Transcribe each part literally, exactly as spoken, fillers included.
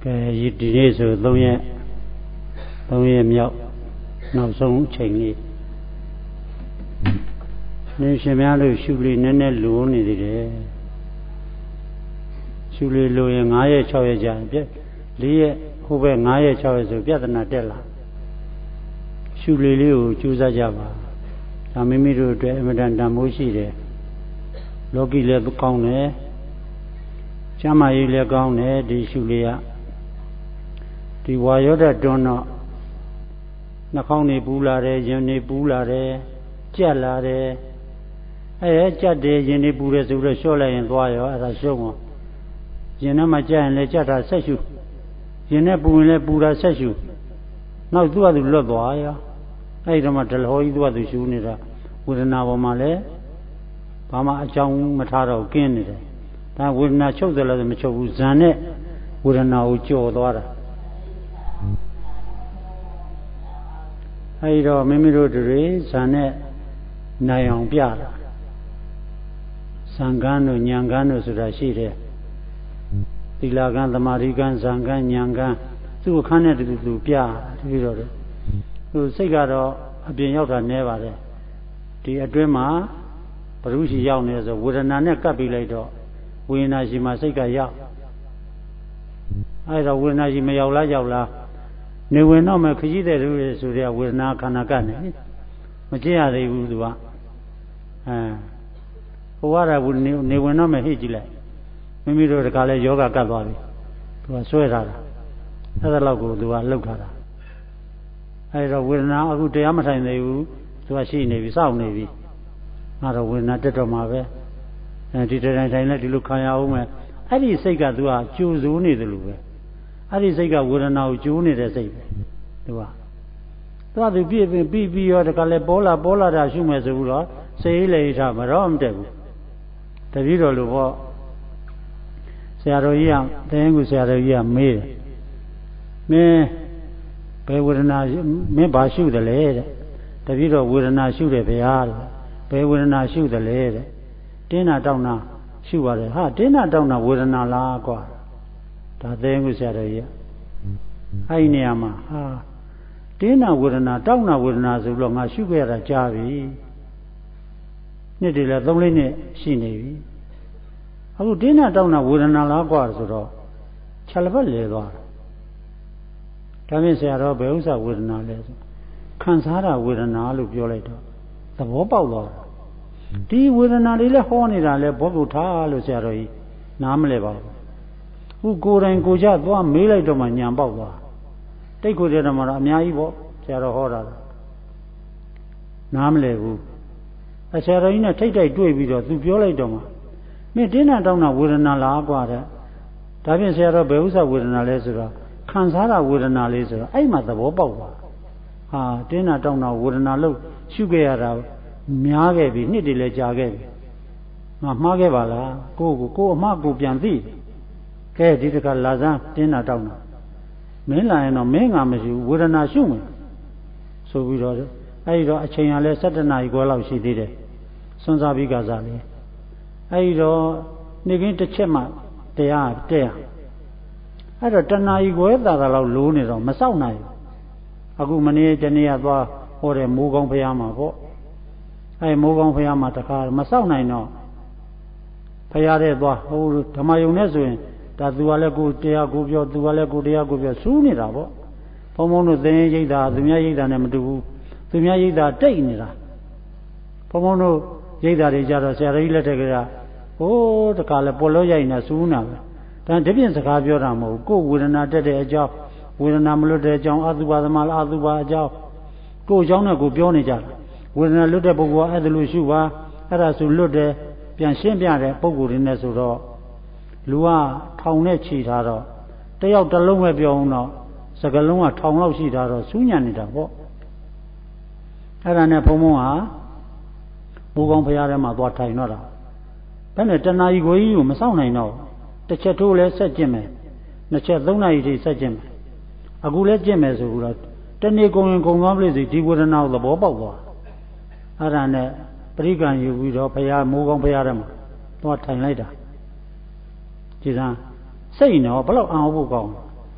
cái gì đấy rồi tôi nghe tôi nghe miệng nào sống chỉnh đi nên xem ra được xử lý nên là lúa này đấy xử lý lúa ngay ở chỗ ấy chẳng biết lý hôm nay ngay ở chỗ ấy rồi biết là thế là xử lý liu chú sa cha ba ta mình mình rồi để mình đang làm mối gì đấy lúc kia là con này cha mẹ là con này đi xử lý à đi qua chỗ đó cho nó nó không này bù la đấy dân này bù la đấy chết la đấy ấy chết đấy dân này bù la rồi rồi số lại hiện qua rồi là số mà dân nó mà chết này chết là sát sưu dân này bù này bù là sát sưu nó tu ở lót qua rồi ấy rồi mà trở lại tu ở sưu này ra vừa nào vào mà lấy bà mà trong mà thà đâu kiên này ta vừa nào chốt rồi là mình chốt dân này vừa nào chốt đó ra ấy rồi mình mới rồi đấy dân này này ông bia là sang gan rồi nhang gan rồi rồi xí đấy tỳ la gan tham ari gan sang gan nhang gan tu khăn này tu tu bia thì rồi tu xây cái đó bên nhau là nè vậy thì ở trên mà bự sĩ nhau này rồi vừa là nè cắt bị lấy đó vừa là gì mà xây cái nhau ai rồi vừa là gì mà nhau lá nhau là nếu vừa nó mà cái gì đấy rồi rồi vừa là khăn cái này mà chỉ là đấy vừa đó à qua ra vừa nếu nếu vừa nó mà hết chỉ lại mình mới rồi cái này yoga cắt vào đi tôi xoay ra thế là lâu rồi tôi lâu ra ai rồi vừa là akuတရားမထိုင်သေးဘူးသူကရှိနေပြီစောင့်နေပြီအဲ့တော့ဝေဒနာတက်တော့မှာပဲအဲဒီတိုင်းတိုင်းလည်းဒီလိုခံရအောင်မယ်အဲ့ဒီစိတ်ကသူကကြိုးစိုးနေတယ်လို့ပဲအဲ့ဒီစိတ်ကဝေဒနာကိုကြိုးနေတဲ့စိတ်ပဲသူကသူကသူပြည့်ပြီးပြီးပြီးရောတကလည်းပေါ်လာပေါ်လာတာရှုမယ်ဆိုပြီးတော့စိတ်လေးထားမတော့မတက်ဘူးတပည့်တော်လို့ပေါ့ဆရာတော်ကြီးကတင်းကူဆရာတော်ကြီးကမေးတယ်မင်းဘယ်ဝေဒနာမင်းဘာရှုတယ်လဲတဲ့တပည့်တော်ဝေဒနာရှုတယ်ဗျာတဲ့ဘယ်ဝေဒနာရှုတယ်လဲတဲ့တင်းနာတောင်းနာရှုပါတယ်ဟာတင်းနာတောင်းနာဝေဒနာလားကွာဒါသိရင်ကိုဆရာတော်ကြီးအဲ့ဒီနေရာမှာဟာတင်းနာဝေဒနာတောင်းနာဝေဒနာဆိုလို့ငါရှုခဲ့ရတာကြားပြီနှစ်တည်းလဲသုံးလေးနှစ်ရှိနေပြီအခုတင်းနာတောင်းနာဝေဒနာလားကွာဆိုတော့ခြေလက်ပတ်လဲသွားဒါဖြင့်ဆရာတော်ဘယ်ဥစ္စာဝေဒနာလဲဆိုခံစားတာဝေဒနာလို့ပြောလိုက်တော့သဘောပေါက်သွားဒီဝေဒနာလေးလဲဟောနေတာလဲဘောကုထားလို့ဆရာတော်ကြီးနားမလဲပါဘူးခုကိုယ်တိုင်ကိုကြသွားမေးလိုက်တော့မှညံပေါက်သွားတိတ်ကိုတဲ့တော့မှတော့အများကြီးပေါ့ဆရာတော်ဟောတာနားမလဲဘူးအဆရာတော်ကြီးနဲ့ထိတ်တိုက်တွေ့ပြီးတော့သူပြောလိုက်တော့မှမင်းတင်းနာတောင်းတာဝေဒနာလားကွာတဲ့ဒါဖြင့်ဆရာတော်ဘယ်ဥစ္စာဝေဒနာလဲဆိုတော့ခံစားတာဝေဒနာလေးဆိုတော့အဲ့မှာသဘောပေါက်သွားဟာတင်းနာတောင်းတာဝေဒနာလို့ရှုခဲ့ရတာများခဲ့ပြီနှစ်တည်းလဲကြာခဲ့ပြီငါမှားခဲ့ပါလားကိုကိုကိုအမှားကိုပြန်သိကဲဒီတခါလာစမ်းတင်းနာတောင်းတာမင်းလာရင်တော့မင်းငါမရှိဘူးဝေဒနာရှုမယ်ဆိုပြီးတော့အဲ့ဒီတော့အချိန်ကလည်း၁၇နာရီခွဲလောက်ရှိသေးတယ်စွန့်စားပြီးကစားလေအဲ့ဒီတော့နေကင်းတစ်ချက်မှတရားတဲ့အဲ့တော့တဏှာကြီးခွဲသာသာလောက်လိုးနေတော့မစောင့်နိုင်အခုမနေ့တနေ့ကသွားဟောတယ်မိုးကောင်းဖျားမှာပေါ့အဲမိုးကောင်းဖျားမှာတခါမစောင့်နိုင်တော့ဖျားတဲ့သွားဟိုဓမ္မယုံနဲ့ဆိုရင်ဒါသူကလည်းကိုတရားကိုပြောသူကလည်းကိုတရားကိုပြောစူးနေတာပေါ့ဘုံဘုံတို့သင်ရိပ်တာသူများရိပ်တာနဲ့မတူဘူးသူများရိပ်တာတိတ်နေတာဘုံဘုံတို့ရိပ်တာတွေကြတော့ဆရာတော်ကြီးလက်ထက်ကဟိုးတခါလဲပေါ်လို့ရိုက်နေစူးနေတာပဲဒါတပြင်းစကားပြောတာမဟုတ်ကိုယ်ဝေဒနာတက်တဲ့အကြောင်းဝေဒနာမလွတ်တဲ့အကြောင်းအသုဘသမလားအသုဘအကြောင်းကိုယ်အကြောင်းနဲ့ကိုပြောနေကြတာဝေဒနာလွတ်တဲ့ပုဂ္ဂိုလ်ကအဲ့ဒါလို့ရှုပါအဲ့ဒါဆိုလွတ်တယ်ပြန်ရှင်းပြတဲ့ပုဂ္ဂိုလ်တွေနဲ့ဆိုတော့လူကထောင်နဲ့ခြိထားတော့တယောက်တစ်လုံးပဲပြောအောင်တော့စကလုံးကထောင်လောက်ရှိထားတော့စူးညံနေတာပေါ့အဲ့ဒါနဲ့ဘုံဘုံဟာမိုးကောင်းဖျားထဲမှာသွားထိုင်တော့တာဘယ်နဲ့တဏှာကြီးကိုကြီးကိုမစောင့်နိုင်တော့တစ်ချက်ထိုးလဲဆက်ကျင့်မယ်နှစ်ချက်သုံးနာရီထိဆက်ကျင့်မယ်အခုလဲကျင့်မယ်ဆိုတော့တနေ့ကုန်ရင်ကုန်သွားပြီစီဒီဝေဒနာကိုသဘောပေါက်သွားအဲ့ဒါနဲ့ပရိက္ခဏယူပြီးတော့ဖရာမိုးကောင်းဖရာထဲမှာသွားထိုင်လိုက်တာကြည်စမ်းစိတ်နော်ဘယ်လောက်အောင်ဖို့ကောင်း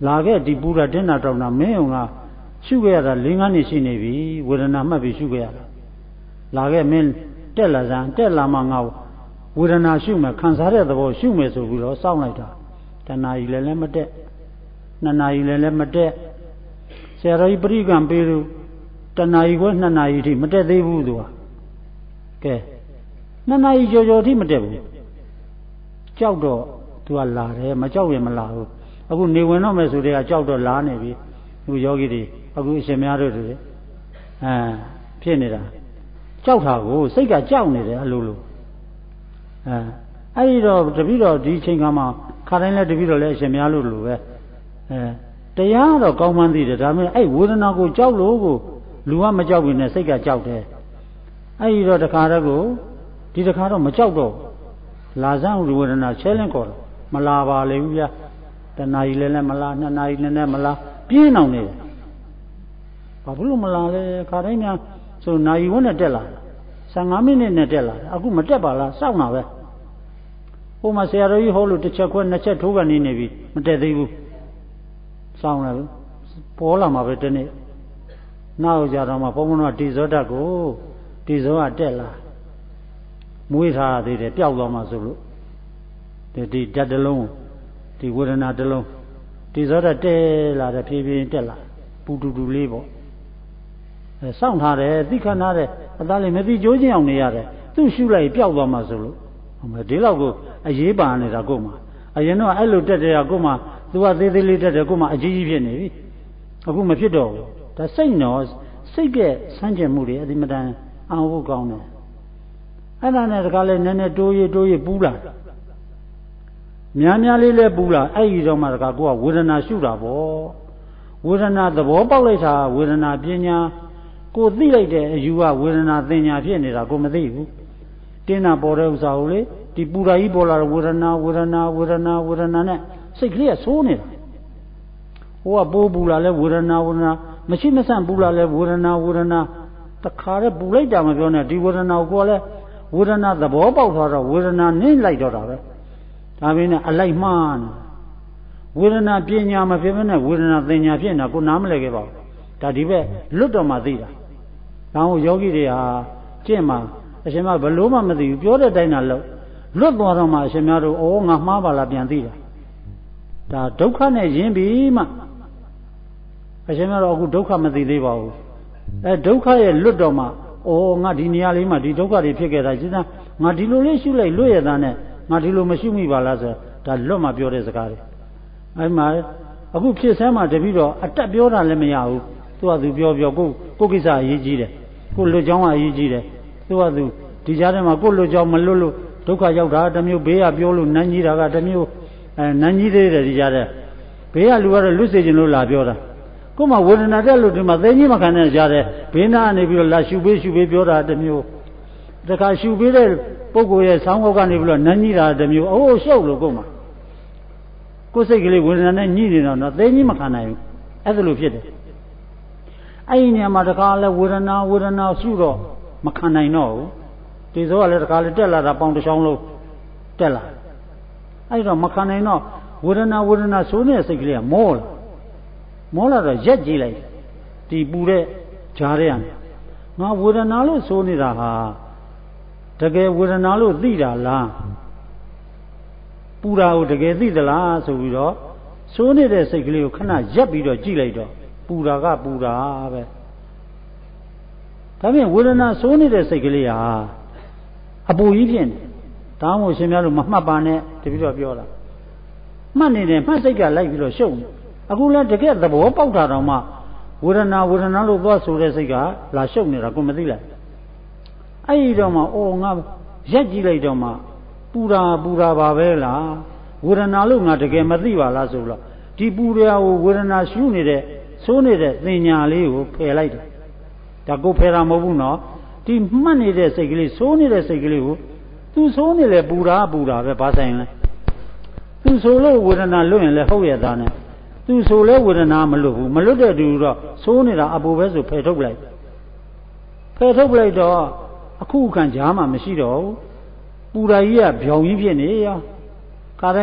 လာခဲ့ဒီပူတာတင်းတာတောင်းတာမင်းကရှုခဲ့ရတာ၄ငါးနှစ်ရှိနေပြီဝေဒနာမှတ်ပြီးရှုခဲ့ရတာလာခဲ့မင်းတက်လာစမ်းတက်လာမှငါဝေဒနာရှုမယ်ခံစားတဲ့သဘောရှုမယ်ဆိုပြီးတော့စောင့်လိုက်တာတဏှာကြီးလည်းလည်းမတက်နှစ်နာရီလည်းလည်းမတက်ဆရာတော်ကြီးပရိကံပေးလို့တဏှာကြီးကနှစ်နာရီထိမတက်သေးဘူးသူကကဲနှစ်နာရီကြော်ကြော်ထိမတက်ဘူးကြောက်တော့သူကလာတယ်မကြောက်ရင်မလာဘူးအခုနေဝင်တော့မယ်ဆိုတဲ့ကကြောက်တော့လာနေပြီသူယောဂီတွေအခုအရှင်များတို့တွေအဲဖြစ်နေတာကြောက်တာကိုစိတ်ကကြောက်နေတယ်အလိုလိုအဲအဲ့ဒီတော့တပိတော့ဒီချိန်ခါမှာခါတိုင်းလဲတပိတော့လဲအရှင်များလို့လိုပဲအဲတရားတော့ကောင်းမှန်းသိတယ်ဒါပေမဲ့အဲ့ဝေဒနာကိုကြောက်လို့ကိုလူကမကြောက်ဘူးနဲ့စိတ်ကကြောက်တယ်အဲ့ဒီတော့တခါတော့ကိုဒီတခါတော့မကြောက်တော့လာစမ်းဝေဒနာချဲလင်းခေါ်တော့မလာပါလေဘူးဗျာတဏှာကြီးလည်းလည်းမလာနှစ်နာရီလည်းလည်းမလာပြင်းအောင်နေတယ်ဘာဖြစ်လို့မလာလဲခါတိုင်းများဆိုနာရီဝန်းနဲ့တက်လာဆယ်ငါးမိနစ်နဲ့တက်လာအခုမတက်ပါလားစောင့်တာပဲဟိုမှာဆရာတော်ကြီးဟောလို့တစ်ချက်ခွဲနှစ်ချက်ထိုးကနေနေပြီမတက်သေးဘူးစောင့်တယ်ပေါ်လာမှာပဲတနေ့နောက်ကြတော့မှဘုံဘုံကဒီဇောဓာတ်ကိုဒီဇောကတက်လာမွေးထားသေးတယ်ပျောက်သွားမှဆိုလို့ဒီဒီဓာတ်တစ်လုံးဒီဝေဒနာတစ်လုံးဒီဇောဓာတ်တက်လာတယ်ဖြည်းဖြည်းတက်လာပူတူတူလေးပေါ့အဲစောင့်ထားတယ်သိခဏထားတယ်အသားလေးမသိကြိုးချင်းအောင်နေရတယ်သူ့ရှုလိုက်ပျောက်သွားမှဆိုလို့ဟိုမှာဒီလောက်ကိုအရေးပါနေတာကို့မှာအရင်တော့အဲ့လိုတက်တယ်ကို့မှာသူကသေးသေးလေးတက်တယ်ကို့မှာအကြီးကြီးဖြစ်နေပြီအခုမဖြစ်တော့ဘူးဒါစိတ်နော်စိတ်ကဆန်းကျင်မှုတွေအဒီမတန်အောင်ဖို့ကောင်းတယ်အဲ့ဒါနဲ့တခါလဲနည်းနည်းတိုးရတိုးရပူးလာများများလေးလဲပူးလာအဲ့ဒီတော့မှတခါကိုကဝေဒနာရှုတာပေါ့ဝေဒနာသဘောပေါက်လိုက်တာဝေဒနာပညာကိုသိလိုက်တဲ့အယူကဝေဒနာသင်ညာဖြစ်နေတာကိုမသိဘူးတင်းတာပေါ်တဲ့ဥစ္စာကိုလေဒီပူရာကြီးပေါ်လာတဲ့ဝေဒနာဝေဒနာဝေဒနာဝေဒနာနဲ့စိတ်ကလေးကဆိုးနေတာဟိုကပိုးပူလာလဲဝေဒနာဝေဒနာမရှိမဆန့်ပူလာလဲဝေဒနာဝေဒနာတခါတည်းပူလိုက်တာမပြောနဲ့ဒီဝေဒနာကိုလည်းဝေဒနာသဘောပေါက်သွားတော့ဝေဒနာနင်းလိုက်တော့တာပဲဒါပေမဲ့အလိုက်မှားနေဝေဒနာပညာမဖြစ်ဘဲနဲ့ဝေဒနာသင်ညာဖြစ်နေတာကိုနားမလဲခဲ့ပါဘူးဒါဒီဘက်လွတ်တော်မှသိတာဒါဟုတ်ယောဂီတွေဟာကျင့်မှာအရှင်မဘလို့မှမသိဘူးပြောတဲ့အတိုင်းသာလုပ်လွတ်သွားတော့မှအရှင်များတို့ဩငါမှားပါလားပြန်သိတာဒါဒုက္ခနဲ့ရင်းပြီးမှအရှင်များတို့အခုဒုက္ခမသိသေးပါဘူးအဲဒုက္ခရဲ့လွတ်တော်မှဩငါဒီနေရာလေးမှာဒီဒုက္ခတွေဖြစ်ခဲ့တာစဉ်းစားငါဒီလိုလေးရှုလိုက်လွတ်ရတာနဲ့ငါဒီလိုမရှုမိပါလားဆိုဒါလွတ်မှပြောတဲ့စကားတွေအဲမှာအခုဖြစ်ဆဲမှာတပည့်တော်အတက်ပြောတာလည်းမရဘူးသူကသူပြောပြောကိုကိုကိစ္စအရေးကြီးတယ်ကိုလွတ်ကြောင်းကအရေးကြီးတယ်သူကသူဒီကြားထဲမှာကိုလွတ်ကြောင်းမလွတ်လို့ဒုက္ခရောက်တာတမျိုးဘေးကပြောလို့နန်းကြီးတာကတမျိုးအဲနန်းကြီးသေးတယ်ဒီကြားထဲဘေးကလူကတော့လွတ်စေခြင်းလို့လာပြောတာကိုမှဝေဒနာတက်လို့ဒီမှာသိကြီးမခံတဲ့ကြားထဲဘေးနာကနေပြီးတော့လာရှုပေးရှုပေးပြောတာတမျိုးတခါရှုပေးတဲ့ပုဂ္ဂိုလ်ရဲ့ဆောင်းကောက်ကနေပြီးတော့နန်းကြီးတာတမျိုးအိုးရှုပ်လို့ကိုမှကိုယ်စိတ်ကလေးဝေဒနာနဲ့ညှိနေတော့သိကြီးမခံနိုင်ဘူးအဲ့ဒါလိုဖြစ်တယ်အဲ့ဒီနေရာမှာတခါလဲဝေဒနာဝေဒနာရှုတော့မခံနိုင်တော့ဘူးဒီဆိုကလည်းတခါလဲတက်လာတာပေါင်တစ်ချောင်းလုံးတက်လာအဲ့တော့မခံနိုင်တော့ဝေဒနာဝေဒနာဆိုနေတဲ့စိတ်ကလေးကမောလာမောလာတော့ရက်ကြည့်လိုက်ဒီပူတဲ့ဂျားတဲ့ကနေငါဝေဒနာလို့ဆိုနေတာဟာတကယ်ဝေဒနာလို့သိတာလားပူတာကိုတကယ်သိသလားဆိုပြီးတော့ဆိုနေတဲ့စိတ်ကလေးကိုခဏရက်ပြီးတော့ကြည့်လိုက်တော့ပူတာကပူတာပဲဒါဖြင့်ဝေဒနာဆိုနေတဲ့စိတ်ကလေးဟာအပူကြီးဖြစ်နေဒါမှမဟုတ်ရှင်များတို့မမှတ်ပါနဲ့တပည့်တော်ပြောတာမှတ်နေတယ်မှတ်စိတ်ကလိုက်ပြီးတော့ရှုပ်နေအခုလည်းတကယ်သဘောပေါက်တာတော့မှဝေဒနာဝေဒနာလို့သွားဆိုတဲ့စိတ်ကလာရှုပ်နေတာကိုမသိလိုက်အဲ့ဒီတော့မှအော်ငါရက်ကြည့်လိုက်တော့မှပူတာပူတာပါပဲလားဝေဒနာလို့ငါတကယ်မသိပါလားဆိုတော့ဒီပူရာကိုဝေဒနာရှုနေတဲ့ဆိုးနေတဲ့သင်ညာလေးကိုဖယ်လိုက်တယ်ဒါကိုဖယ်တာမဟုတ်ဘူးနော်ဒီမှတ်နေတဲ့စိတ်ကလေးဆိုးနေတဲ့စိတ်ကလေးကိုသူဆိုးနေလေပူတာပူတာပဲဘာဆိုင်လဲသူဆိုလို့ဝေဒနာလွတ်ရင်လည်းဟုတ်ရတာနဲ့သူဆိုလဲဝေဒနာမလွတ်ဘူးမလွတ်တဲ့တူတော့ဆိုးနေတာအပူပဲဆိုဖယ်ထုတ်လိုက်ဖယ်ထုတ်လိုက်တော့အခုခံကြားမှမရှိတော့ဘူးပူရာကြီးကဗျောင်ကြီးဖြစ်နေရောခါတိုင်း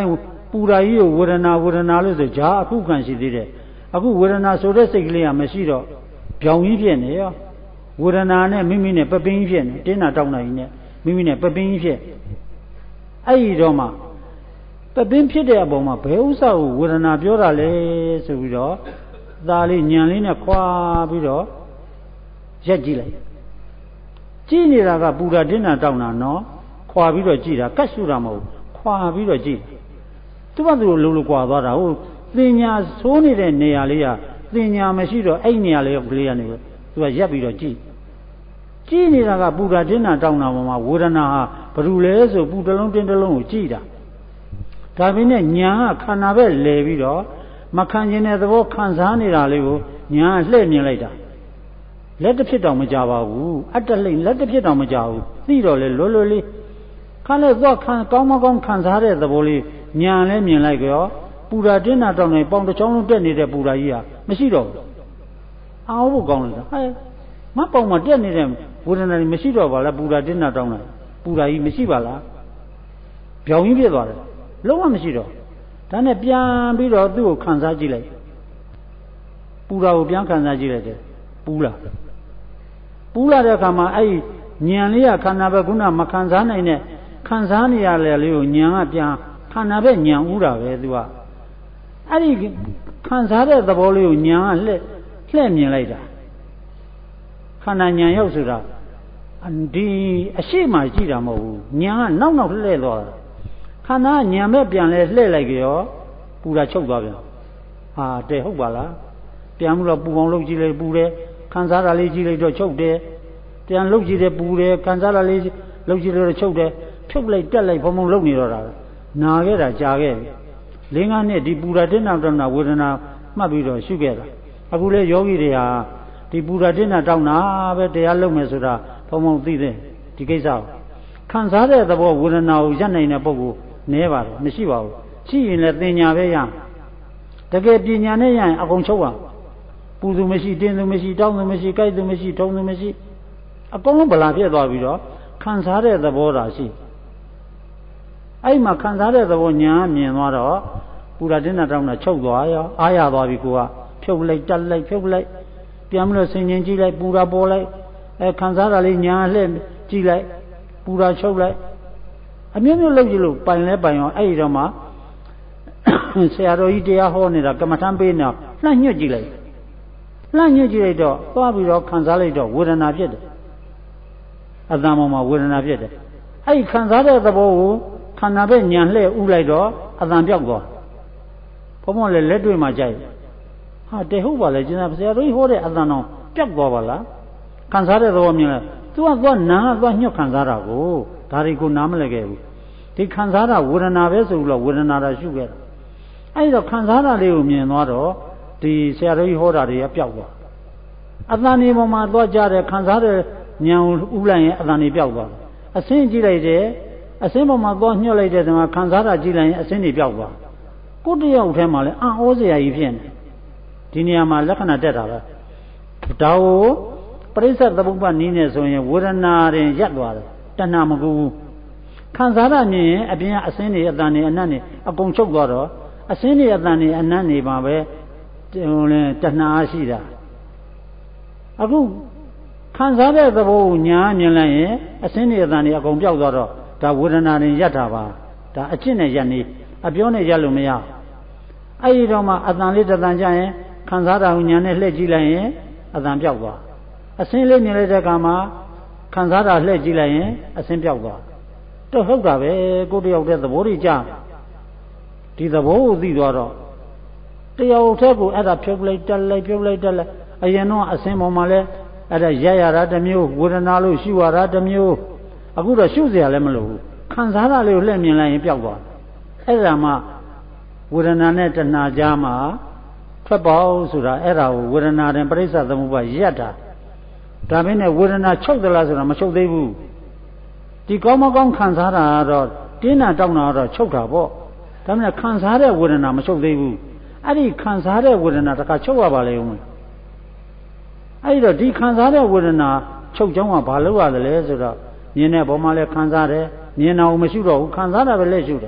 ပူရာကြီးကိုဝေဒနာဝေဒနာလို့ဆိုဂျာအခုခံရှိသေးတယ်အခုဝေဒနာဆိုတဲ့စိတ်ကလေးကမရှိတော့ပြောင်ကြီးဖြစ်နေရောဝေဒနာနဲ့မိမိနဲ့ပပင်းကြီးဖြစ်နေတင်းတာတောက်နိုင်နဲ့မိမိနဲ့ပပင်းကြီးဖြစ်အဲ့ဒီတော့မှပပင်းဖြစ်တဲ့အပေါ်မှာဘယ်ဥစ္စာကိုဝေဒနာပြောတာလဲဆိုပြီးတော့သားလေးညံလေးနဲ့ခွာပြီးတော့ရက်ကြည့်လိုက်ကြည့်နေတာကပူတာတင်းတာတောက်တာနော်ခွာပြီးတော့ကြည့်တာကတ်ရှုတာမဟုတ်ခွာပြီးတော့ကြည့်သူ့ဘာသူလုံးလုံးကွာသွားတာဟုတ်သင်ညာဆိုးနေတဲ့နေရာလေးကသင်ညာမရှိတော့အဲ့နေရာလေးကလေးကနေသူကရက်ပြီးတော့ကြည့်ကြည့်နေတာကပူတာတင်းတာတောက်တာပေါ်မှာဝေဒနာဟာဘယ်လိုလဲဆိုပူတလုံးတင်းတလုံးကိုကြည့်တာဒါပေမဲ့ညာကခန္ဓာပဲလဲပြီးတော့မခံကျင်တဲ့သဘောခံစားနေတာလေးကိုညာကလှည့်မြင်လိုက်တာလက်တစ်ဖြစ်တောင်မကြပါဘူးအတ္တလိမ့်လက်တစ်ဖြစ်တောင်မကြဘူးသိတော့လေလွယ်လွယ်လေးခါလဲသွားခံကောင်းမကောင်းခံစားတဲ့သဘောလေးညာလဲမြင်လိုက်ကြောပူတာတင်းတာတောင်နေပေါင်တစ်ချောင်းလုံးတက်နေတဲ့ပူတာကြီးဟာမရှိတော့ဘူးအောက်ဖို့ကောင်းလိုက်တာဟဲ့မပေါင်မှာတက်နေတဲ့ဝေဒနာကြီးမရှိတော့ပါလားပူတာတင်းတာတောင်နေပူတာကြီးမရှိပါလားပြောင်ကြီးဖြစ်သွားတယ်လုံးဝမရှိတော့ဒါနဲ့ပြန်ပြီးတော့သူ့ကိုခံစားကြည့်လိုက်ပူတာကိုပြန်ခံစားကြည့်လိုက်တယ်ပူလာပူလာတဲ့အခါမှာအဲ့ညံလေးကခန္ဓာပဲခုနမခံစားနိုင်တဲ့ခံစားနေရလေလေးကိုညံကပြန်ခန္ဓာပဲညံဥတာပဲသူကအဲ့ဒီခံစားတဲ့သဘောလေးကိုညံကလှည့်လှည့်မြင်လိုက်တာခန္ဓာညံရောက်ဆိုတာဒီအရှိမှကြည့်တာမဟုတ်ဘူးညံကနောက်နောက်လှည့်သွားတာခန္ဓာညံပဲပြန်လဲလှည့်လိုက်ကြောပူတာချုပ်သွားပြန်ဟာတဲ့ဟုတ်ပါလားပြန်ပြီးတော့ပူအောင်လုပ်ကြည့်လိုက်ပူတယ်ခံစားတာလေးကြည့်လိုက်တော့ချုပ်တယ်ပြန်လုပ်ကြည့်တယ်ပူတယ်ခံစားတာလေးလုပ်ကြည့်လို့ချုပ်တယ်ဖြုတ်လိုက်တက်လိုက်ဘုံဘုံလုပ်နေတော့တာနာခဲ့တာကြာခဲ့ပြီလေးငါးနှစ်ဒီပူတာတင်းတာတောင်းတာဝေဒနာမှတ်ပြီးတော့ရှုခဲ့တာအခုလေယောဂီတွေဟာဒီပူတာတင်းတာတောင်းတာပဲတရားလုပ်မယ်ဆိုတာဘုံဘုံသိတယ်ဒီကိစ္စကိုခံစားတဲ့သဘောဝေဒနာကိုရပ်နိုင်တဲ့ပုဂ္ဂိုလ်နည်းပါတယ်မရှိပါဘူးရှိရင်လည်းသင်ညာပဲရတကယ်ပညာနဲ့ရရင်အကုန်ချုပ်အောင်ပူသူမရှိတင်းသူမရှိတောင်းသူမရှိကြိုက်သူမရှိထုံသူမရှိအကုန်လုံးဗလာပြည့်သွားပြီးတော့ခံစားတဲ့သဘောသာရှိအဲ့မှာခံစားတဲ့သဘောညာမြင်သွားတော့ပူတာတင်းတာတောင်းတာချုပ်သွားရောအားရသွားပြီကိုကဖြုတ်လိုက်တက်လိုက်ဖြုတ်လိုက်ပြန်ပြီးတော့ဆင်ញင်ကြည့်လိုက်ပူတာပေါ်လိုက်အဲခံစားတာလေးညာလှည့်ကြည့်လိုက်ပူတာချုပ်လိုက်အမျိုးမျိုးလုပ်ကြည့်လို့ပိုင်လဲပိုင်ရောအဲ့ဒီတော့မှဆရာတော်ကြီးတရားဟောနေတာကမ္မထမ်းပေးနေလှမ်းညွတ်ကြည့်လိုက်လှမ်းညွတ်ကြည့်လိုက်တော့သွားပြီးတော့ခံစားလိုက်တော့ဝေဒနာဖြစ်တယ်အတ္တမောမှာဝေဒနာဖြစ်တယ်အဲ့ဒီခံစားတဲ့သဘောကိုခန္ဓာပဲညံလှဲ့ဥလိုက်တော့အတန်ပြောက်သွားဘုံဘုံလည်းလက်တွေ့မှာကြိုက်ဟာတေဟုတ်ပါလေကျင်ဆရာတော်ကြီးဟောတဲ့အတန်တော်ပြောက်သွားပါလားခံစားတဲ့သဘောမြင်လဲသူကသွားနာကသွားညွတ်ခံစားတာကိုဒါတွေကိုနားမလည်ခဲ့ဘူးဒီခံစားတာဝေဒနာပဲဆိုလို့ဝေဒနာတာရှုခဲ့တာအဲ့တော့ခံစားတာလေးကိုမြင်သွားတော့ဒီဆရာတော်ကြီးဟောတာတွေကပျောက်သွားအတန်ဒီပေါ်မှာသွားကြတဲ့ခံစားတဲ့ဉာဏ်ဥလိုက်ရင်အတန်ဒီပျောက်သွားအစင်းကြည့်လိုက်တယ်အစင်းပေါ်မှာသွားညှို့လိုက်တဲ့တမှာခံစားတာကြည့်လိုက်ရင်အစင်းတွေပျောက်သွားကိုတယောက်ထဲမှာလည်းအံ့ဩစရာကြီးဖြစ်နေဒီနေရာမှာလက္ခဏာတက်တာပဲဒါကိုပရိစ္ဆေသမုပ္ပါနည်းနဲ့ဆိုရင်ဝေဒနာရင်ရပ်သွားတယ်တဏှာမကူဘူးခံစားတာမြင်ရင်အပြင်ကအစင်းတွေအတန်တွေအနတ်တွေအကုန်ချုပ်သွားတော့အစင်းတွေအတန်တွေအနတ်တွေမှာပဲဟိုလဲတဏှာရှိတာအခုခံစားတဲ့သဘောကိုညာမြင်လိုက်ရင်အစင်းတွေအတန်တွေအကုန်ပြောက်သွားတော့ဒါဝေဒနာရင်ရပ်တာပါဒါအကျင့်နဲ့ရပ်နေအပြောနဲ့ရပ်လို့မရအဲ့ဒီတော့မှအတန်လေးတတန်ကြရင်ခံစားတာကိုညာနဲ့လှည့်ကြည့်လိုက်ရင်အတန်ပြောက်သွားအစင်းလေးမြင်လိုက်တဲ့အခါမှာခံစားတာလှည့်ကြည့်လိုက်ရင်အစင်းပြောက်သွားတော့ဟုတ်တာပဲကိုတယောက်တည်းသဘောတွေကြဒီသဘောကိုသိသွားတော့တယောက်တည်းကိုအဲ့ဒါဖြုတ်လိုက်တက်လိုက်ဖြုတ်လိုက်တက်လိုက်အရင်တော့အစင်းပေါ်မှာလဲအဲ့ဒါရက်ရတာတစ်မျိုးဝေဒနာလို့ရှုရတာတစ်မျိုးအခုတော့ရှုเสียလည်းမလိုဘူးခံစားတာလေးကိုလှည့်မြင်လိုက်ရင်ပျောက်သွားအဲ့ဒါမှဝေဒနာနဲ့တဏှာကြားမှာထွက်ပေါက်ဆိုတာအဲ့ဒါကိုဝေဒနာတင်ပရိစ္ဆေသမုပ္ပါရက်တာဒါမင်းနဲ့ဝေဒနာချုပ်သလားဆိုတာမချုပ်သေးဘူးဒီကောင်းမကောင်းခံစားတာကတော့တင်းတာတောင်းတာကတော့ချုပ်တာပေါ့ဒါမှမဟုတ်ခံစားတဲ့ဝေဒနာမချုပ်သေးဘူးအဲ့ဒီခံစားတဲ့ဝေဒနာတခါချုပ်ရပါလေဦးအဲ့ဒီတော့ဒီခံစားတဲ့ဝေဒနာချုပ်ကြောင်းကဘာလို့ရသလဲဆိုတော့မြင်တဲ့ဘုံမှာလည်းခံစားတယ်မြင်တာကိုမရှိတော့ဘူးခံစားတာပဲလက်ရှုတယ်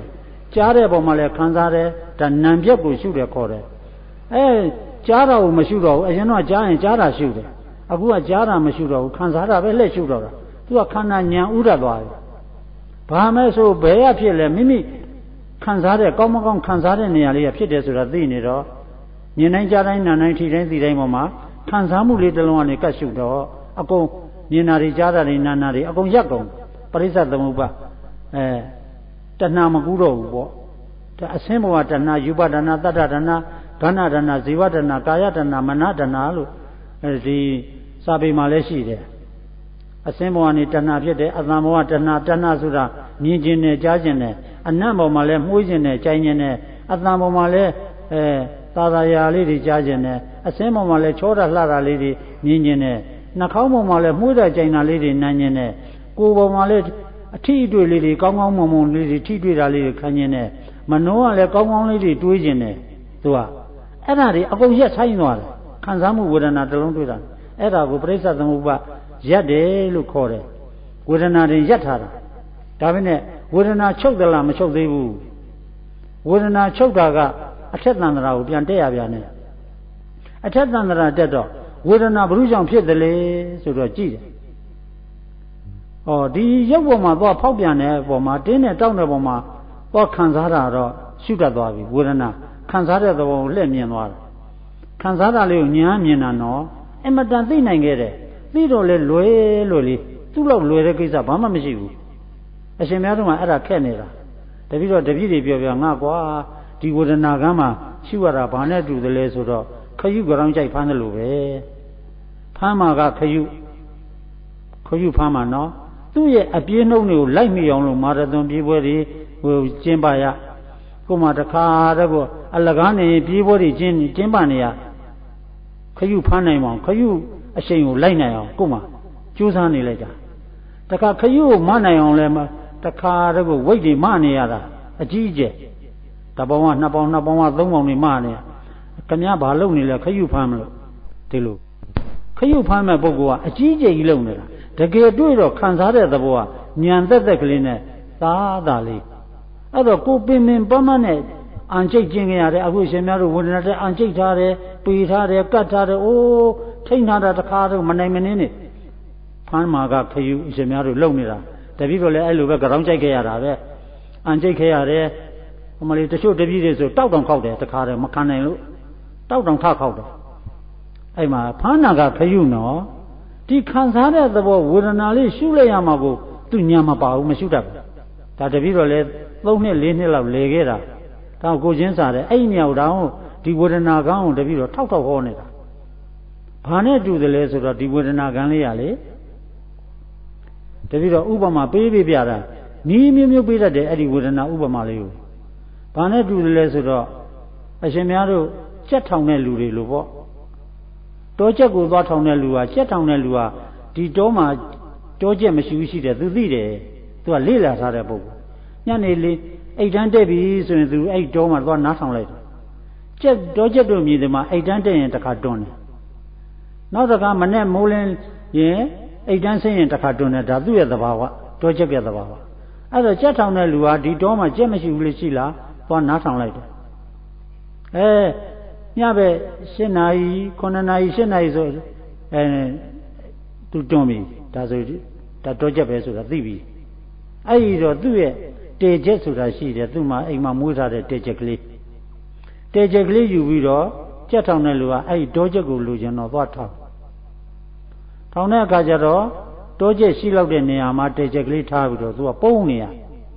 ကြားတဲ့ပုံမှာလည်းခံစားတယ်ဒါနံပြက်ကိုရှုတယ်ခေါ်တယ်အဲကြားတာကိုမရှုတော့ဘူးအရင်တော့ကြားရင်ကြားတာရှုတယ်အခုကကြားတာမရှုတော့ဘူးခံစားတာပဲလက်ရှုတော့တာသူကခန္ဓာဉာဏ်ဥဒတ်သွားတယ်ဘာမဲဆိုဘယ်ရဖြစ်လဲမိမိခံစားတဲ့ကောင်းမကောင်းခံစားတဲ့နေရာလေးကဖြစ်တယ်ဆိုတာသိနေတော့မြင်တိုင်းကြားတိုင်းနားတိုင်းထိတိုင်းသိတိုင်းပေါ်မှာခံစားမှုလေးတစ်လုံးကနေကတ်ရှုတော့အကုန်မြင်တာတွေကြားတာတွေနားတာတွေအကုန်ရက်ကုန်ပရိစ္ဆေသမုပ္ပါအဲတဏှာမကူးတော့ဘူးပေါ့ဒါအစင်းဘဝတဏှာယူပတဏှာတတ္တတဏှာဘာနာတဏှာဇီဝတဏှာကာယတဏှာမနတဏှာလို့အဲဒီစာပေမှာလည်းရှိတယ်အစင်းဘဝနေတဏှာဖြစ်တယ်အသံဘဝတဏှာတဏှာဆိုတာမြင်ခြင်းနဲ့ကြားခြင်းနဲ့အနတ်ဘဝမှာလည်းမှုှခြင်းနဲ့ကြိုင်ခြင်းနဲ့အသံဘဝမှာလည်းအဲသာသာယာလေးတွေကြားခြင်းနဲ့အစင်းဘဝမှာလည်းချောတာလှတာလေးတွေမြင်ခြင်းနဲ့နှာခေါင်းဘဝမှာလည်းမှုှတာကြိုင်တာလေးတွေနားခြင်းနဲ့ကိုယ်ဘဝမှာလည်းအထီးအတွေ့လေးတွေကောင်းကောင်းမွန်မွန်လေးတွေထိတွေ့တာလေးတွေခံခြင်းနဲ့မနှောကလည်းကောင်းကောင်းလေးတွေတွေးခြင်းနဲ့သူကအဲ့ဒါတွေအကုန်ရက်ဆိုင်သွားတယ်ခံစားမှုဝေဒနာတစ်လုံးတွေ့တာအဲ့ဒါကိုပရိစ္ဆေသမုပ္ပါရက်တယ်လို့ခေါ်တယ်ဝေဒနာတွေရက်ထားတာဒါပေမဲ့ဝေဒနာချုပ်သလားမချုပ်သေးဘူးဝေဒနာချုပ်တာကအထက်သန္တရာကိုပြန်တက်ရပြန်တယ်အထက်သန္တရာတက်တော့ဝေဒနာဘုရုကြောင့်ဖြစ်တယ်လေဆိုတော့ကြည့်တယ်ဟောဒီရုပ်ပေါ်မှာသွားဖောက်ပြန်တဲ့ပုံမှာတင်းနဲ့တောက်တဲ့ပုံမှာသွားခံစားတာတော့ရှုတတ်သွားပြီဝေဒနာခံစားတဲ့သဘောကိုလှည့်မြင်သွားတယ်ခံစားတာလေးကိုညာမြင်တာနော်အမတန်သိနိုင်ခဲ့တယ်သိတော့လေလွယ်လွယ်လေးသူ့လောက်လွယ်တဲ့ကိစ္စဘာမှမရှိဘူးအရှင်များတို့ကအဲ့ဒါခက်နေတာတပည့်တော့တပည့်တွေပြောပြငါကွာဒီဝေဒနာကမ်းမှာရှုရတာဘာနဲ့တူတယ်လဲဆိုတော့ခရုကြောင်ကြိုက်ဖမ်းတယ်လို့ပဲဖမ်းမှာကခရုခရုဖမ်းမှာနော်သူ့ရဲ့အပြေးနှုံးတွေကိုလိုက်မိအောင်လို့မာရသွန်ပြေးပွဲတွေဟိုကျင်းပရကိုမှတခါတည်းကိုအလကားနေပြေးပွဲတွေကျင်းကျင်းပနေရခရုဖမ်းနိုင်အောင်ခရုအရှိန်ကိုလိုက်နိုင်အောင်ကိုမှကြိုးစားနေလိုက်တာတခါခရုကိုမနိုင်အောင်လဲတခါတည်းကိုဝိတ်တွေမနေရတာအကြီးအကျယ်တပေါင်းကနှစ်ပေါင်းနှစ်ပေါင်းကသုံးပေါင်းတွေမနေခမည်းဘာလုပ်နေလဲခရုဖမ်းမလို့ဒီလိုခရုဖမ်းမဲ့ပုဂ္ဂိုလ်ကအကြီးအကျယ်ကြီးလုပ်နေတာတကယ်တွေ့တော့ခံစားတဲ့သဘောကညံသက်သက်ကလေးနဲ့သာသာလေးအဲ့တော့ကိုပင်ပင်ပန်းပန်းနဲ့အန်ကျိတ်ကျင်ကြရတယ်အခုရှင်များတို့ဝေဒနာတဲ့အန်ကျိတ်ထားတယ်ပေထားတယ်ကတ်ထားတယ်အိုးထိန်းထားတာတခါတော့မနိုင်မနှင်းနဲ့ဖမ်းမာကခယူရှင်များတို့လုံနေတာတပည့်တို့လည်းအဲ့လိုပဲကြောင်ကြိုက်ခဲ့ရတာပဲအန်ကျိတ်ခဲ့ရတယ်ဟိုမလေးတချို့တပည့်တွေဆိုတောက်တောင်ခောက်တယ်တခါတော့မခံနိုင်လို့တောက်တောင်ထခောက်တယ်အဲ့မှာဖမ်းနာကခယူနော်ဒီခံစားတဲ့သဘောဝေဒနာလေးရှုလိုက်ရမှာကိုသူညံမပါဘူးမရှုတတ်ဘူးဒါတပည့်တော့လေသုံးနှစ်လေးနှစ်လောက်လေခဲ့တာဒါကိုချင်းစားတယ်အဲ့ဒီနေရာကိုတောင်ဒီဝေဒနာကောင်းကိုတပည့်တော့ထောက်ထောက်ဟောနေတာဘာနဲ့တူတယ်လဲဆိုတော့ဒီဝေဒနာကံလေးရလေတပည့်တော့ဥပမာပေးပေးပြတာနီးမျိုးမျိုးပေးတတ်တယ်အဲ့ဒီဝေဒနာဥပမာလေးကိုဘာနဲ့တူတယ်လဲဆိုတော့အရှင်များတို့ကြက်ထောင်တဲ့လူတွေလို့ပေါ့တောချက်ကိုသွားထောင်တဲ့လူကကြက်ထောင်တဲ့လူကဒီတောမှာတောချက်မရှိဘူးရှိတယ်သူသိတယ်သူကလေ့လာထားတဲ့ပုဂ္ဂိုလ်ညနေလေးအိတ်တန်းတက်ပြီဆိုရင်သူအဲ့တောမှာသွားနားထောင်လိုက်တယ်ကြက်တောချက်တို့မြည်တယ်မှာအိတ်တန်းတက်ရင်တစ်ခါတွန်းတယ်နောက်တစ်ခါမနဲ့မိုးလင်းရင်အိတ်တန်းဆင်းရင်တစ်ခါတွန်းတယ်ဒါသူ့ရဲ့သဘာဝတောချက်ရဲ့သဘာဝအဲ့တော့ကြက်ထောင်တဲ့လူကဒီတောမှာကြက်မရှိဘူးလေရှိလားသွားနားထောင်လိုက်တယ်အဲညပဲ၈နာရီ၉နာရီ၈နာရီဆိုအဲသူတွန်းပြီဒါဆိုဒါတော့ချက်ပဲဆိုတာသိပြီအဲ့ဒီတော့သူ့ရဲ့တေချက်ဆိုတာရှိတယ်သူ့မှာအိမ်မှာမွေးထားတဲ့တေချက်ကလေးတေချက်ကလေးယူပြီးတော့ကြက်ထောင်တဲ့လူကအဲ့ဒီတောချက်ကိုလူကျင်တော့သွားထောင်ထောင်တဲ့အခါကျတော့တောချက်ရှိလောက်တဲ့နေရာမှာတေချက်ကလေးထားပြီးတော့သူကပုံနေရ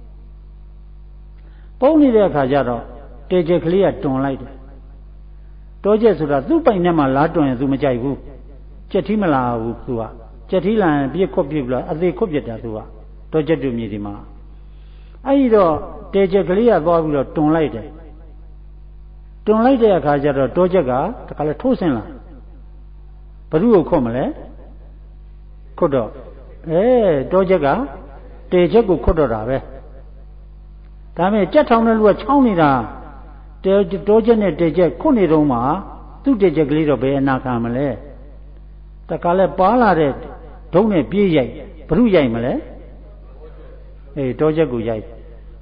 ပုံနေတဲ့အခါကျတော့တေချက်ကလေးကတွန်လိုက်တယ်တောချက်ဆိုတာသူ့ပိုင်ထဲမှာလာတွန်ရင်သူမကြိုက်ဘူးကြက်ထီးမလာဘူးသူကကြက်ထီးလာရင်ပြစ်ခွတ်ပြစ်ပြီးတော့အသေးခွတ်ပြစ်တာသူကတောချက်တို့မြေဒီမှာအဲ့ဒီတော့တေချက်ကလေးကသွားပြီးတော့တွန်လိုက်တယ်တွန်လိုက်တဲ့အခါကျတော့တောချက်ကတခါလဲထိုးဆင်းလာဘ누구ကိုခွတ်မလဲခွတ်တော့အဲတောချက်ကတေချက်ကိုခွတ်တော့တာပဲဒါပေမဲ့ကြက်ထောင်တဲ့လူကချောင်းနေတာတောချက်နဲ့တေချက်ခွတ်နေတော့မှသူ့တေချက်ကလေးတော့ဘယ်အနာခံမလဲတခါလဲပါလာတဲ့ဒုံးနဲ့ပြေးရိုက်ဘ누구ရိုက်မလဲအေးတောချက်ကိုရိုက်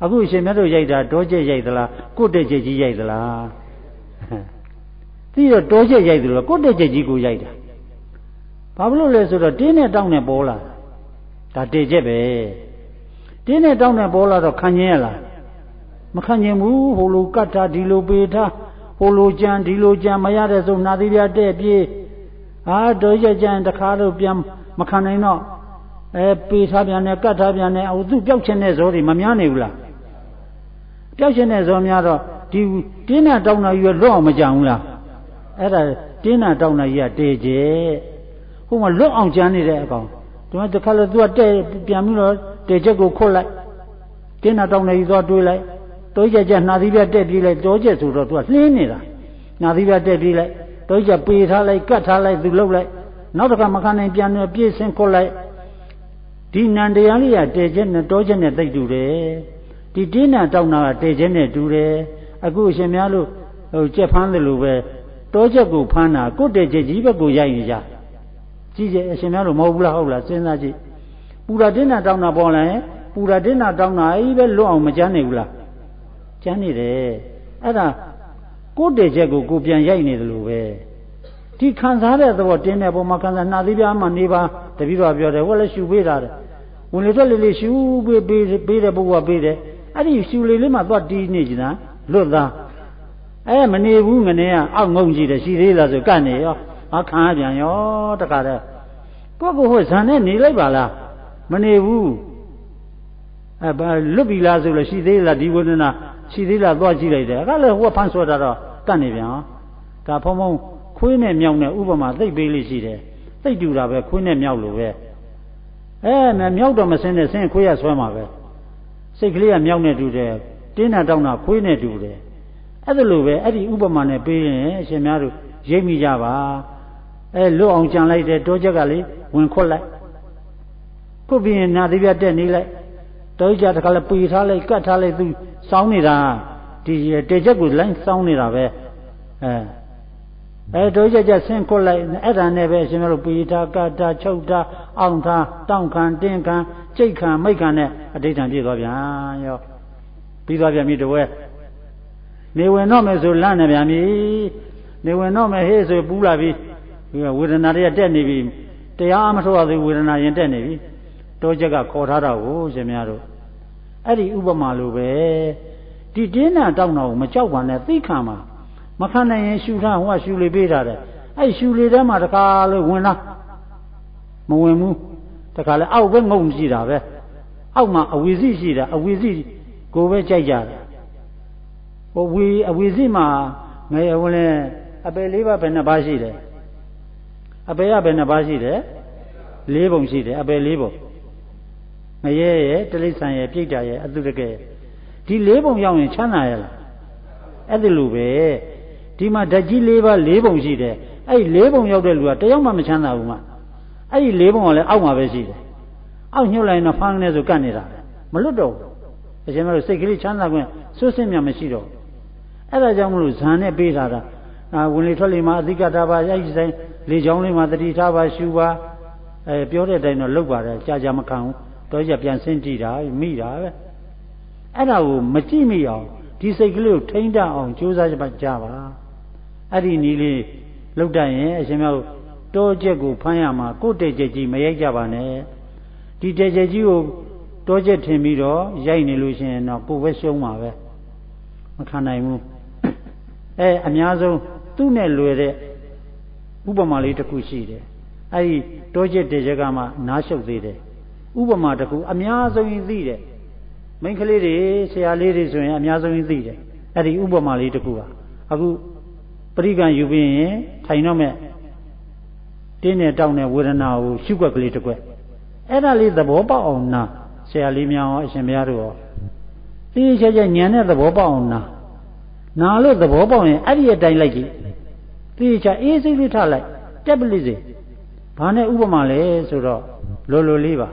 အခုရှင်မြတ်တို့ရိုက်တာတောကျက်ရိုက်သလားကိုတက်ကျက်ကြီးရိုက်သလားသိတော့တောကျက်ရိုက်တယ်လို့ကိုတက်ကျက်ကြီးကိုရိုက်တာဘာဖြစ်လို့လဲဆိုတော့တင်းနဲ့တောင်းနဲ့ပေါ်လာဒါတေကျက်ပဲတင်းနဲ့တောင်းနဲ့ပေါ်လာတော့ခံကျင်ရလားမခံကျင်ဘူးဟိုလိုကတ်တာဒီလိုပေထားဟိုလိုကြံဒီလိုကြံမရတဲ့ဆိုနာသီးပြတဲ့ပြေးဟာတောကျက်ကြံတခါတော့ပြန်မခံနိုင်တော့အဲပေထားပြန်နဲ့ကတ်ထားပြန်နဲ့ဟိုသူ့ပျောက်ခြင်းတဲ့ဇောတွေမများနေဘူးလားပျောက်ခြင်းတဲ့ဇောများတော့ဒီတင်းနဲ့တောင်းတာကြီးလွတ်အောင်မကြံဘူးလားအဲ့ဒါတင်းနဲ့တောင်းတာကြီးကတေကျက်ဟိုမှာလွတ်အောင်ကြံနေတဲ့အကောင်ဒီမှာတခါလို့သူကတဲ့ပြန်ပြီးတော့တေကျက်ကိုခွတ်လိုက်တင်းနဲ့တောင်းနေကြီးသွားတွေးလိုက်တောကျက်ကျနှာသီးပြတက်ပြေးလိုက်တောကျက်ဆိုတော့သူကလှင်းနေတာနှာသီးပြတက်ပြေးလိုက်တောကျက်ပေထားလိုက်ကတ်ထားလိုက်သူလှုပ်လိုက်နောက်တစ်ခါမခံနိုင်ပြန်တော့ပြေးဆင်းခွတ်လိုက်ဒီနန္တရားလေးကတေကျက်နဲ့တောကျက်နဲ့သိတူတယ်ဒီတင်းနဲ့တောင်းတာကတေကျက်နဲ့တူတယ်အခုအရှင်များလို့ဟိုကြက်ဖမ်းတယ်လို့ပဲတောကျက်ကိုဖမ်းတာကိုတေကျက်ကြီးဘက်ကိုရိုက်နေကြကြည့်ကြအရှင်များလို့မဟုတ်ဘူးလားဟုတ်လားစဉ်းစားကြည့်ပူရာတင်းနဲ့တောင်းတာပေါ်လာရင်ပူရာတင်းနဲ့တောင်းတာအေးပဲလွတ်အောင်မကြမ်းနိုင်ဘူးလားကြမ်းနေတယ်အဲ့ဒါကိုတေကျက်ကိုကိုပြန်ရိုက်နေတယ်လို့ပဲဒီခံစားတဲ့သဘောတင်းတဲ့ပုံမှာခံစားနှာသီးပြားမှနေပါတပည့်တော်ပြောတယ်ဟောလဲရှူပေးတာတယ်ဝင်လေထွက်လေလေးရှူပေးပေးပေးတဲ့ပုဂ္ဂိုလ်ကပေးတယ်အဲ့ဒီရှူလေလေးမှသွားတီးနေကြတာလွတ်သားအဲမနေဘူးငနေကအောက်ငုံကြည့်တယ်ရှိသေးလားဆိုကတ်နေရောဟာခံရပြန်ရောတခါတည်းကိုယ့်ကိုယ်ဟိုဇန်နဲ့နေလိုက်ပါလားမနေဘူးအဲဘာလွတ်ပြီလားဆိုလို့ရှိသေးလားဒီဝေဒနာရှိသေးလားသွားကြည့်လိုက်တယ်အခါလဲဟိုကဖန်ဆွဲတာတော့ကတ်နေပြန်ဒါဖုံဖုံခွေးနဲ့မြောက်နဲ့ဥပမာသိပ်ပေးလေးရှိတယ်သိပ်တူတာပဲခွေးနဲ့မြောက်လို့ပဲအဲမြောက်တော့မစင်းနဲ့ဆင်းခွေးရဆွဲမှာပဲစိတ်ကလေးကမြောက်နဲ့တူတယ်တင်းနဲ့တောင်းတာခွေးနဲ့တူတယ်အဲ့ဒါလိုပဲအဲ့ဒီဥပမာနဲ့ပေးရင်အရှင်များတို့ရိပ်မိကြပါအဲလွတ်အောင်ကြံလိုက်တယ်တောချက်ကလေးဝင်ခွတ်လိုက်ခုပြီးရင်နာသီးပြတက်နေလိုက်တောချက်ကတခါလဲပေထားလိုက်ကတ်ထားလိုက်သူစောင်းနေတာဒီတေချက်ကိုလိုင်းစောင်းနေတာပဲအဲအဲတောချက်ချက်ဆင်းခွတ်လိုက်အဲ့ဒါနဲ့ပဲအရှင်များတို့ပေထားကတ်ထားချုပ်ထားအောင်ထားတောင်းခံတင်းခံကြိတ်ခံမိတ်ခံနဲ့အဋ္ဌံပြည့်သွားပြန်ရောပြီးသွားပြန်ပြီတဝဲနေဝင်တော့မယ်ဆိုလန့်နေပြန်ပြီနေဝင်တော့မယ်ဟေးဆိုပူးလာပြီဝေဒနာတွေကတက်နေပြီတရားမထုတ်ရသေးဝေဒနာရင်တက်နေပြီတောချက်ကခေါ်ထားတာကိုရှင်များတို့အဲ့ဒီဥပမာလိုပဲဒီတင်းနာတောင်းတာကိုမကြောက်ပါနဲ့သိခံပါမခံနိုင်ရင်ရှူထားဟိုကရှူလေပေးထားတယ်အဲ့ရှူလေထဲမှာတခါလေဝင်လာမဝင်ဘူးတခါလေအောက်ပဲငုံရှိတာပဲအောက်မှာအဝီစီရှိတာအဝီစီကိုပဲကြိုက်ကြတယ်ဟိုဝီအဝီစီမှာငယ်ဝင်လဲအပယ်လေးပါးဘယ်နှပါးရှိတယ်အပယ်ရဘယ်နှပါးရှိတယ်လေးပုံရှိတယ်အပယ်လေးပုံငရဲရဲ့တိရစ္ဆာန်ရဲ့ပြိတ္တာရဲ့အတုတကယ်ဒီလေးပုံရောက်ရင်ချမ်းသာရလားအဲ့ဒီလိုပဲဒီမှာဓာတ်ကြီးလေးပါးလေးပုံရှိတယ်အဲ့ဒီလေးပုံရောက်တဲ့လူကတယောက်မှမချမ်းသာဘူးမှအဲ့ဒီလေးပုံကလည်းအောက်မှာပဲရှိတယ်အောက်ညှို့လိုက်တော့ဖမ်းနေဆိုကတ်နေတာမလွတ်တော့ဘူးအရှင်မတို့စိတ်ကလေးချမ်းသာခွင့်စွတ်စင်မြမရှိတော့အဲ့ဒါကြောင့်မလို့ဇန်နဲ့ပေးထားတာအာဝင်လေထွက်လေမှာအသိကတာပါရိုက်ဆိုင်လေချောင်းလေးမှာတတိထားပါရှူပါအဲပြောတဲ့အတိုင်းတော့လုပ်ပါတယ်ကြာကြာမခံဘူးတော့ကြပြန်ဆင်းကြည့်တာမိတာပဲအဲ့ဒါကိုမကြည့်မိအောင်ဒီစိတ်ကလေးကိုထိန်းတတ်အောင်ကြိုးစားကြပါကြပါအဲ့ဒီနည်းလေးလုပ်တတ်ရင်အရှင်များတို့တောချက်ကိုဖမ်းရမှာကိုယ်တေချက်ကြီးမရိုက်ကြပါနဲ့ဒီတေချက်ကြီးကိုတောချက်ထင်ပြီးတော့ရိုက်နေလို့ရှိရင်တော့ကိုယ်ပဲရှုံးမှာပဲမခံနိုင်ဘူးအဲအများဆုံးသူ့နဲ့လွယ်တဲ့ဥပမာလေးတစ်ခုရှိတယ်အဲဒီတောချက်တေချက်ကမှနားရှုပ်သေးတယ်ဥပမာတစ်ခုအများဆုံးသိတယ်မိန်းကလေးတွေဆရာလေးတွေဆိုရင်အများဆုံးသိတယ်အဲဒီဥပမာလေးတစ်ခုကအခုပရိကံယူပြီးရင်ထိုင်တော့မဲ့တင်းနဲ့တောင်းတဲ့ဝေဒနာကိုရှုွက်ကလေးတစ်ကွက်အဲ့ဒါလေးသဘောပေါက်အောင်နာဆရာလေးများရောအရှင်ဘုရားတို့ရောသိချာချာဉာဏ်နဲ့သဘောပေါက်အောင်နာနာလို့သဘောပေါက်ရင်အဲ့ဒီအတိုင်းလိုက်ကြည့်သိချာအေးစိတ်လေးထားလိုက်တက်ပလိစေဘာနဲ့ဥပမာလဲဆိုတော့လိုလိုလေးပါ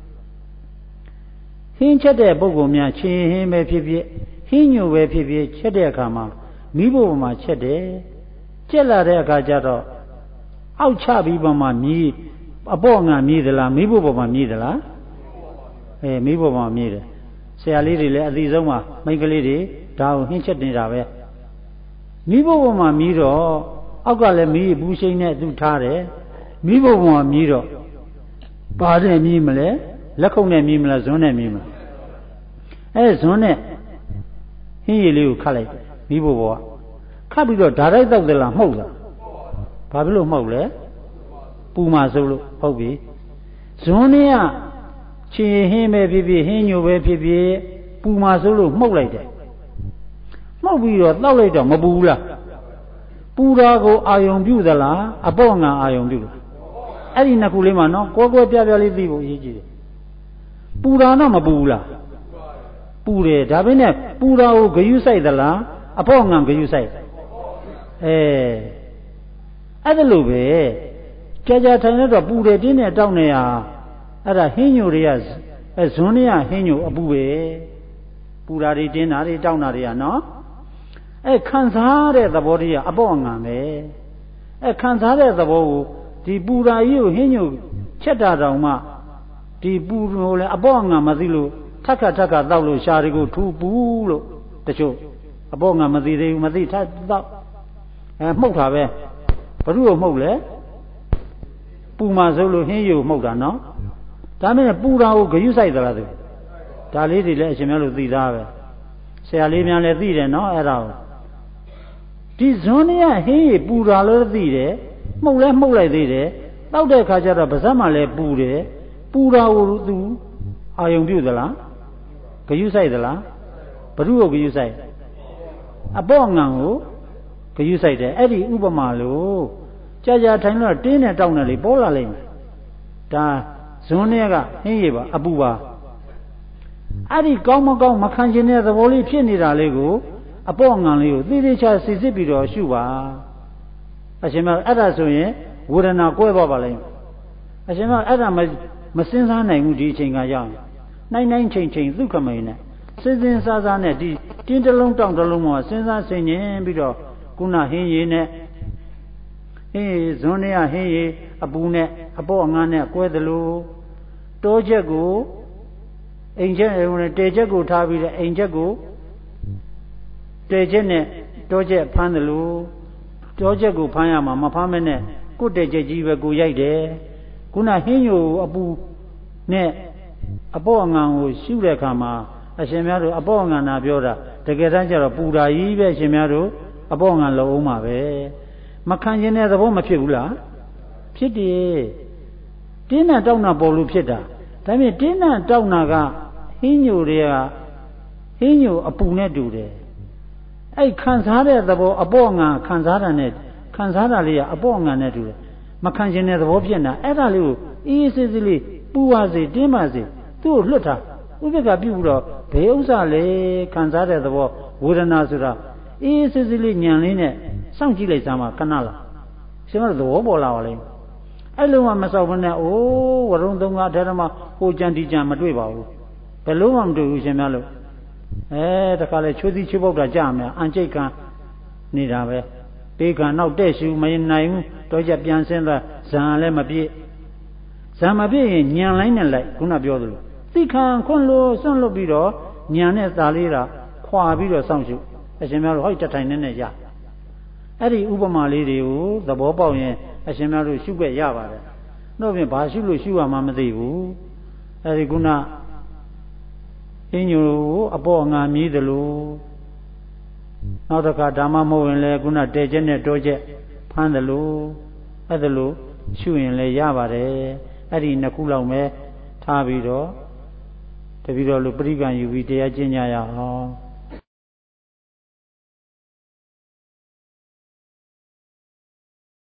ဟင်းချက်တဲ့ပုဂ္ဂိုလ်များချင်းဟင်းပဲဖြစ်ဖြစ်ဟင်းညိုပဲဖြစ်ဖြစ်ချက်တဲ့အခါမှာမိဖို့ပေါ်မှာချက်တယ်ကျက်လာတဲ့အခါကျတော့အောက်ချပြီးပေါ်မှာမြည်အပေါ့ငါမြည်သလားမိဖို့ပေါ်မှာမြည်သလားအဲမိဖို့ပေါ်မှာမြည်တယ်ဆရာလေးတွေလည်းအသိဆုံးပါမိန်းကလေးတွေဒါကိုဟင်းချက်နေတာပဲမိဘဘုံမှာမြည်တော့အောက်ကလည်းမီးဘူးရှိန်နဲ့သူထားတယ်မိဘဘုံမှာမြည်တော့ပါတဲ့မြည်မလဲလက်ခုပ်နဲ့မြည်မလားဇွန်းနဲ့မြည်မလားအဲဇွန်းနဲ့ဟင်းရည်လေးကိုခတ်လိုက်တယ်မိဘဘုံကခတ်ပြီးတော့ဓာတ်ရိုက်တောက်တယ်လားမှုတ်လားဘာဖြစ်လို့မှုတ်လဲပူမှာစိုးလို့ဟုတ်ပြီဇွန်းနဲ့ကချင်ဟင်းပဲဖြစ်ဖြစ်ဟင်းညိုပဲဖြစ်ဖြစ်ပူမှာစိုးလို့မှုတ်လိုက်တယ်မှုတ်ပြီးတော့တောက်လိုက်တော့မပူဘူးလားပူတာကိုအာယုံပြုသလားအပေါ့ငံအာယုံပြုလားအဲ့ဒီနှစ်ခုလေးမှာနော်ကွဲကွဲပြားပြားလေးသိဖို့အရေးကြီးတယ်ပူတာတော့မပူဘူးလားပူတယ်ဒါပေမဲ့ပူတာကိုဂယုစိုက်သလားအပေါ့ငံဂယုစိုက်အဲအဲ့ဒါလို့ပဲကြာကြာထိုင်လို့တော့ပူတယ်တင်းနဲ့တောက်နေရအဲ့ဒါဟင်းညိုတွေကအဲဇွန်းတွေကဟင်းညိုအပူပဲပူတာတွေတင်းတာတွေတောက်တာတွေကနော်အဲခံစားတဲ့သဘောတရားအပေါ့အငံပဲအဲခံစားတဲ့သဘောကိုဒီပူရာကြီးကိုဟင်းညိုချက်တာတောင်မှဒီပူလို့လဲအပေါ့အငံမသိလို့ထက်ခါထက်ခါတောက်လို့ရှာတွေကိုထူပူလို့တချို့အပေါ့အငံမသိသေးဘူးမသိထက်တောက်အဲမှုတ်တာပဲဘ누구ကိုမှုတ်လဲပူမှာစိုးလို့ဟင်းယိုမှုတ်တာနော်ဒါမဲ့ပူတာကိုဂယုစိုက်သလားသူဒါလေးတွေလည်းအရှင်များလို့သိသားပဲဆရာလေးများလည်းသိတယ်နော်အဲ့ဒါကိုဒီဇွန်းရဟင်းရပူတာလို့သိတယ်မှုတ်လဲမှုတ်လိုက်သေးတယ်တောက်တဲ့အခါကျတော့ပါးစပ်မှလည်းပူတယ်ပူတာကိုသူအာယုံပြုသလားဂယုစိုက်သလားဘ누구ကိုဂယုစိုက်အပေါ့ငံကိုဂယုစိုက်တယ်အဲ့ဒီဥပမာလို့ကြာကြာထိုင်လို့တင်းနဲ့တောက်နဲ့လေပေါ်လာလိမ့်မယ်ဒါဇွန်းရကဟင်းရပါအပူပါအဲ့ဒီကောင်းမကောင်းမခံကျင်တဲ့သဘောလေးဖြစ်နေတာလေးကိုအပေါ့ငံလေးကိုသိသိချာစစ်စစ်ပြီးတော့ရှုပါအရှင်မအဲ့ဒါဆိုရင်ဝေဒနာကွဲသွားပါလိမ့်မယ်အရှင်မအဲ့ဒါမမစင်းစားနိုင်ဘူးဒီအချိန်ကရောက်နိုင်နိုင်ချိန်ချိန်သုခမိန်နဲ့စဉ်စဉ်စားစားနဲ့ဒီတင်းတလုံးတောင့်တလုံးမှာစဉ်းစားဆင်ခြင်ပြီးတော့ခုနဟင်းရည်နဲ့ဟင်းရည်ဇွန်းနဲ့ဟင်းရည်အပူနဲ့အပေါ့အငန်းနဲ့ကွဲသလိုတောချက်ကိုအိမ်ချက်တဲချက်ကိုထားပြီးတဲ့အိမ်ချက်ကိုတဲချက်နဲ့တောချက်ဖမ်းသလိုတောချက်ကိုဖမ်းရမှာမဖမ်းမနဲ့ကိုတဲချက်ကြီးပဲကိုရိုက်တယ်ခုနဟင်းညိုအပူနဲ့အပေါ့အငန်းကိုရှုတဲ့အခါမှာအရှင်များတို့အပေါ့အငန်းနာပြောတာတကယ်တမ်းကျတော့ပူတာကြီးပဲအရှင်များတို့အပေါ့အငန်းလုံးအောင်ပါပဲမခံခြင်းတဲ့သဘောမဖြစ်ဘူးလားဖြစ်တယ်တင်းနဲ့တောက်နာပေါ်လို့ဖြစ်တာဒါပေမဲ့တင်းနဲ့တောက်နာကဟင်းညိုတွေကဟင်းညိုအပူနဲ့တူတယ်အဲ့ခံစားတဲ့သဘောအပေါ့ငံခံစားတာနဲ့ခံစားတာလေးကအပေါ့ငံနဲ့တူတယ်မခံခြင်းတဲ့သဘောဖြစ်နေတာအဲ့ဒါလေးကိုအေးအေးဆေးဆေးလေးပူပါစေတင်းပါစေသူ့ကိုလွတ်ထားဥပ္ပကပြုပြီးတော့ဘယ်ဥစ္စာလဲခံစားတဲ့သဘောဝေဒနာဆိုတာအေးအေးဆေးဆေးလေးညံလေးနဲ့စောင့်ကြည့်လိုက်စမ်းပါခဏလားရှင်မတို့သဘောပေါ်လာပါလိမ့်အဲ့လိုမှမဆောက်ဘဲနဲ့အိုးဝရုံသုံးကားထဲမှာဟိုကြံဒီကြံမတွေ့ပါဘူးဘယ်လုံးမှမတွေ့ဘူးရှင်များလို့အဲတခါလေချိုးသီးချိုးပုတ်တာကြာမယ်အန်ကျိတ်ခံနေတာပဲပေကံနောက်တဲ့ရှူမနိုင်ဘူးတော့ကြပြန်စင်းသွားဇံလည်းမပြည့်ဇံမပြည့်ရင်ညံလိုက်နဲ့လိုက်ခုနပြောသလိုသိခံခွန်းလို့စွန့်လွတ်ပြီးတော့ညံနဲ့သာလေးတာခွာပြီးတော့စောင့်ရှုအရှင်များတို့ဟောက်တထိုင်နဲ့နဲ့ရအဲ့ဒီဥပမာလေးတွေကိုသဘောပေါက်ရင်အရှင်များတို့ရှုခဲ့ရပါတယ်နှုတ်ဖြင့်ဘာရှုလို့ရှုရမှမသိဘူးအဲ့ဒီခုနအင်းညိုအပေါ့အငါမြည်တယ်လို့နောက်တစ်ခါဓမ္မမဟုတ်ရင်လည်းခုနတဲချက်နဲ့တောချက်ဖမ်းတယ်လို့အဲ့ဒါလို့ရှုရင်လည်းရပါတယ်အဲ့ဒီနှစ်ခုလောက်ပဲထားပြီးတော့တပည့်တော်လူပရိက္ခယူပြီးတရားကျင့်ကြရအောင်